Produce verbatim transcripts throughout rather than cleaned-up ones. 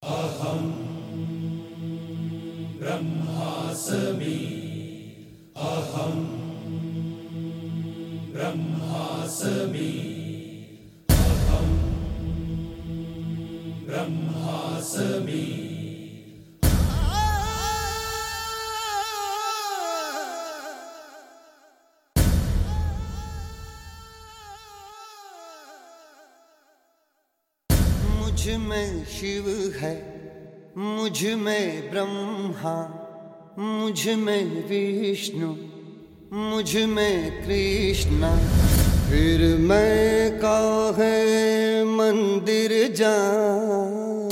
अहं ब्रह्मास्मि अहं ब्रह्मास्मि अहं ब्रह्मास्मि। मुझ में शिव है, मुझ में ब्रह्मा, मुझ में विष्णु, मुझ में कृष्णा, फिर मैं काहे मंदिर जाऊं।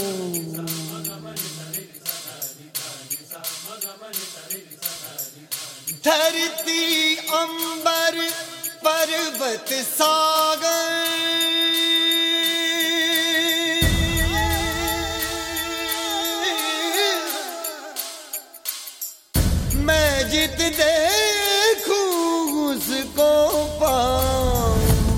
धरती अंबर पर्वत सागर मैं जित देखूं उसको पाऊं।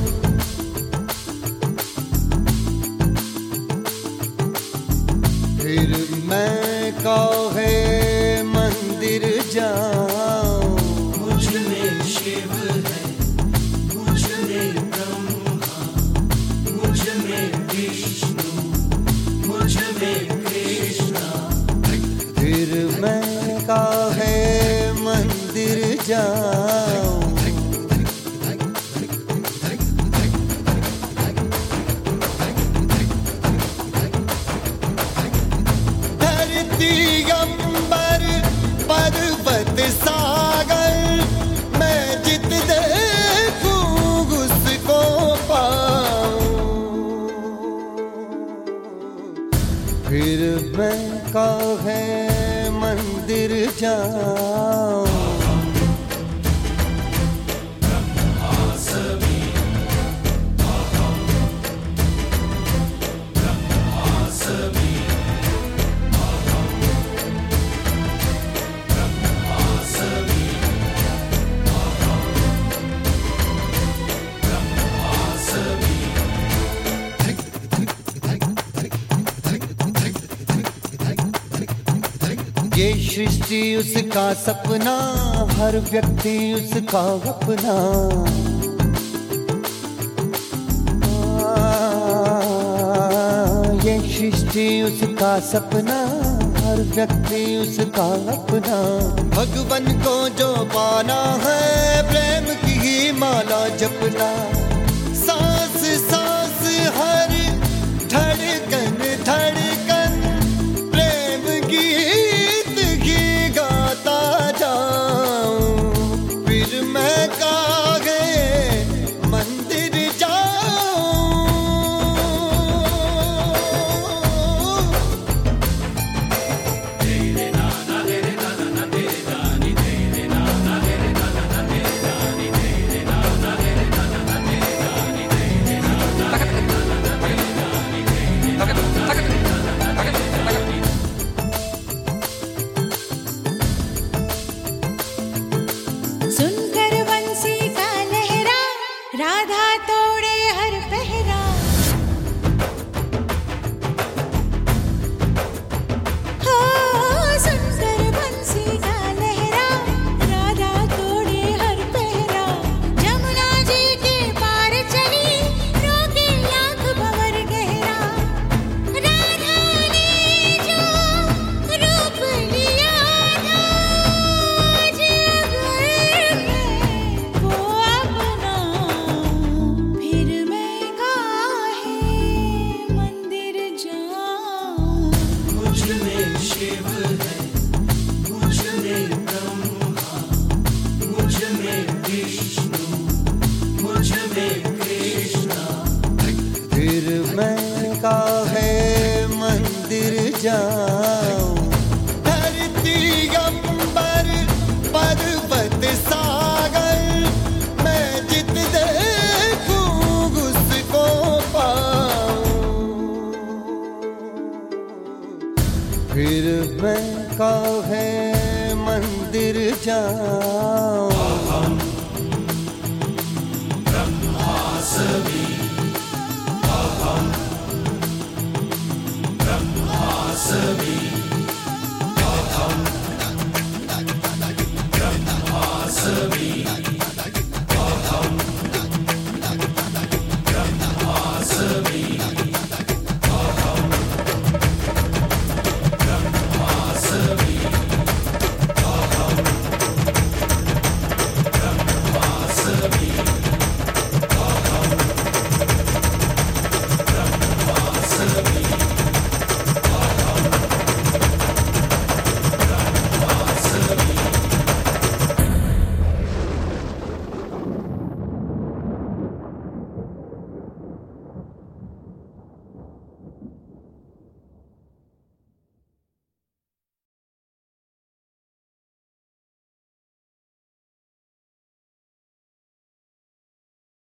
फिर मैं काहे मंदिर जाऊं। मुझ में शिव है, मुझ में ब्रह्मा, मुझ में विष्णु, मुझ में कृष्णा, फिर मैं काहे मंदिर जाऊं। धरती अंबर पर्वत सागर मैं जित देखूं उसको पाऊं। फिर मैं काहे मंदिर जाऊं। ब्रह्मास्मि अहं ब्रह्मास्मि अहं ब्रह्मास्मि अहं ब्रह्मास्मि। ये सृष्टि उसका सपना, हर व्यक्ति उसका अपना। ये सृष्टि उसका सपना, हर व्यक्ति उसका अपना। भगवान को जो पाना है प्रेम की ही माला जपना। सांस सांस हर धड़कन धड़कन प्रेम गीत ही गाता जाऊं। फिर मैं काहे मंदिर जाऊं। तेरे नाना तेरे नाना तेरे नानी तेरे नाना तेरे नाना तेरे नानी तेरे नाना तेरे नाना तेरे नानी तेरे नाना तेरे नाना तेरे नानी तेरे नाना तेरे नानी। सुनकर बंसी का लहरा, राधा तोड़े हर पहरा। हो सुनकर बंसी का लहरा, राधा तोड़े हर पहरा। जमुना जी के पार चली, रोके लाख भंवर गहरा। राधा ने जो रूप लिया था, आज अगर मैं वो अपना, फिर मैं काहे मंदिर जाऊं। मुझ में शिव है, मुझ में ब्रह्मा, मुझ में विष्णु, मुझ में कृष्णा, फिर मैं काहे मंदिर जाऊं। धरती अंबर पर्वत सागर मैं जित देखूं उसको पाऊं। फिर मैं काहे मंदिर जाऊं। अहं ब्रह्मास्मि अहं ब्रह्मास्मि। सभी